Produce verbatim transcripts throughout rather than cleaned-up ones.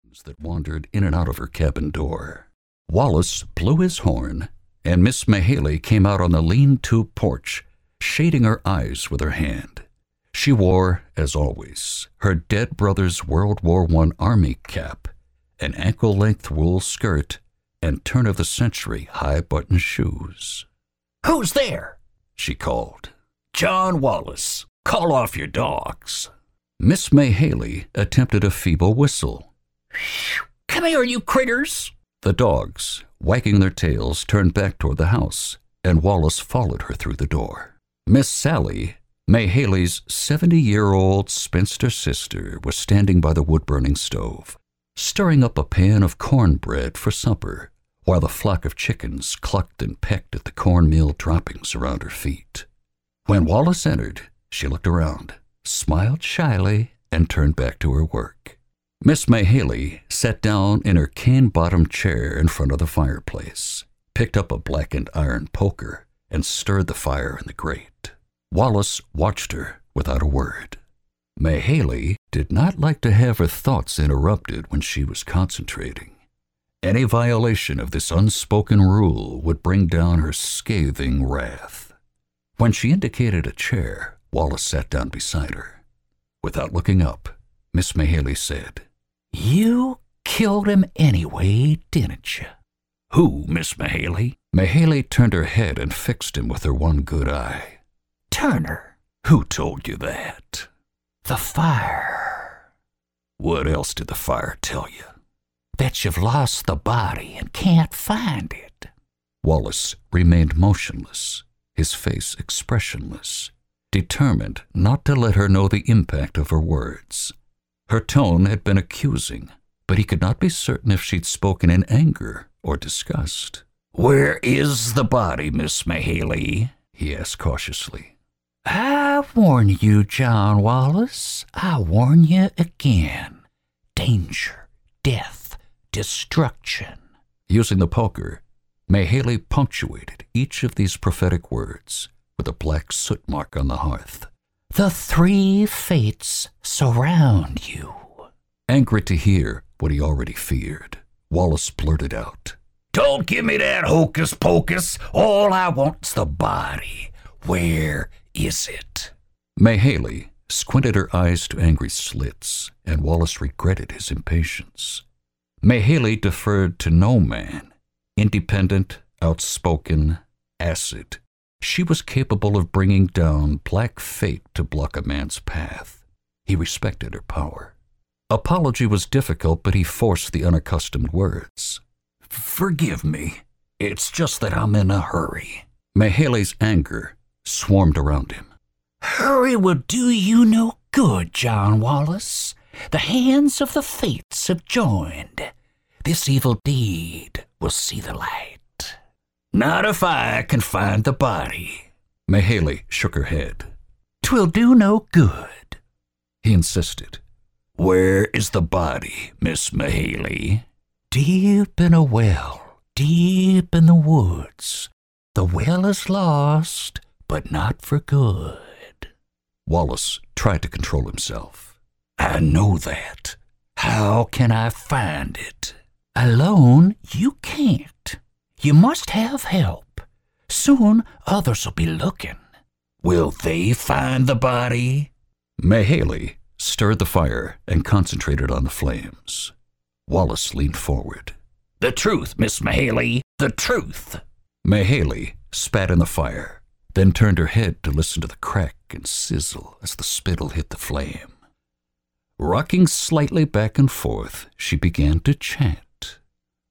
that wandered in and out of her cabin door. Wallace blew his horn, and Miss Mahaley came out on the lean-to porch, shading her eyes with her hand. She wore, as always, her dead brother's World War One Army cap, an ankle-length wool skirt, and turn-of-the-century high-button shoes. "Who's there?" she called. "John Wallace. Call off your dogs." Miss Mahaley attempted a feeble whistle. "Come here, you critters!" The dogs, wagging their tails, turned back toward the house, and Wallace followed her through the door. Miss Sally, Mahaley's seventy-year-old spinster sister, was standing by the wood-burning stove, stirring up a pan of cornbread for supper, while the flock of chickens clucked and pecked at the cornmeal droppings around her feet. When Wallace entered, she looked around, smiled shyly, and turned back to her work. Miss Mahaley sat down in her cane-bottomed chair in front of the fireplace, picked up a blackened iron poker, and stirred the fire in the grate. Wallace watched her without a word. Mahaley did not like to have her thoughts interrupted when she was concentrating. Any violation of this unspoken rule would bring down her scathing wrath. When she indicated a chair, Wallace sat down beside her. Without looking up, Miss Mahaley said, "You killed him anyway, didn't you?" "Who, Miss Mahaley?" Mahaley turned her head and fixed him with her one good eye. "Turner." "Who told you that?" "The fire." "What else did the fire tell you?" "That you've lost the body and can't find it." Wallace remained motionless, his face expressionless, determined not to let her know the impact of her words. Her tone had been accusing, but he could not be certain if she'd spoken in anger or disgust. "Where is the body, Miss Mahaley?" he asked cautiously. "I warn you, John Wallace. I warn you again. Danger, death, destruction." Using the poker, Mahaley punctuated each of these prophetic words with a black soot mark on the hearth. "The three fates surround you." Angry to hear what he already feared, Wallace blurted out, "Don't give me that hocus pocus. All I want's the body. Where is it?" Mahaley squinted her eyes to angry slits, and Wallace regretted his impatience. Mahaley deferred to no man. Independent, outspoken, acid, she was capable of bringing down black fate to block a man's path. He respected her power. Apology was difficult, but he forced the unaccustomed words. "Forgive me. It's just that I'm in a hurry." Mahaley's anger swarmed around him. "Hurry will do you no good, John Wallace. The hands of the fates have joined. This evil deed will see the light. Not if I can find the body." Mahaley shook her head. "'Twill do no good." He insisted. "Where is the body, Miss Mahaley?" "Deep in a well, deep in the woods. The well is lost, but not for good." Wallace tried to control himself. "I know that. How can I find it?" "Alone, you can't. You must have help. Soon others will be looking." "Will they find the body?" Mahaley stirred the fire and concentrated on the flames. Wallace leaned forward. "The truth, Miss Mahaley, the truth." Mahaley spat in the fire, then turned her head to listen to the crack and sizzle as the spittle hit the flame. Rocking slightly back and forth, she began to chant.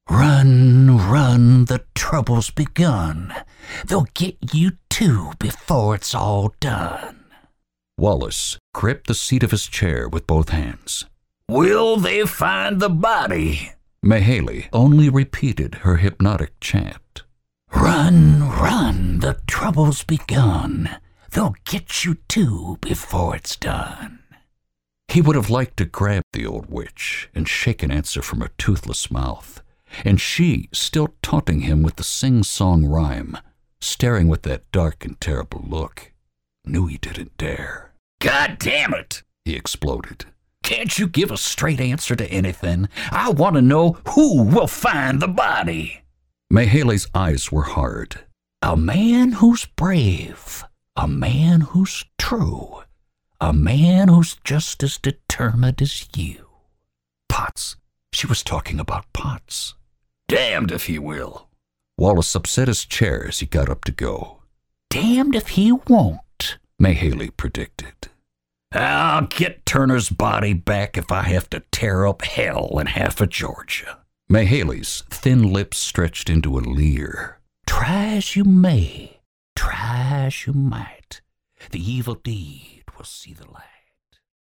"Run, run, the trouble's begun. They'll get you too before it's all done." Wallace gripped the seat of his chair with both hands. "Will they find the body?" Mahaley only repeated her hypnotic chant. "Run, run, the trouble's begun. They'll get you too before it's done." He would have liked to grab the old witch and shake an answer from her toothless mouth, and she, still taunting him with the sing-song rhyme, staring with that dark and terrible look, knew he didn't dare. "God damn it!" he exploded. Can't you give a straight answer to anything? I want to know who will find the body. Mahaley's eyes were hard. A man who's brave, a man who's true, a man who's just as determined as you. Potts. She was talking about Potts. Damned if he will. Wallace upset his chair as he got up to go. Damned if he won't, Mahaley predicted. I'll get Turner's body back if I have to tear up hell in half of Georgia. Mahaley's thin lips stretched into a leer. Try as you may, try as you might, the evil deed will see the light.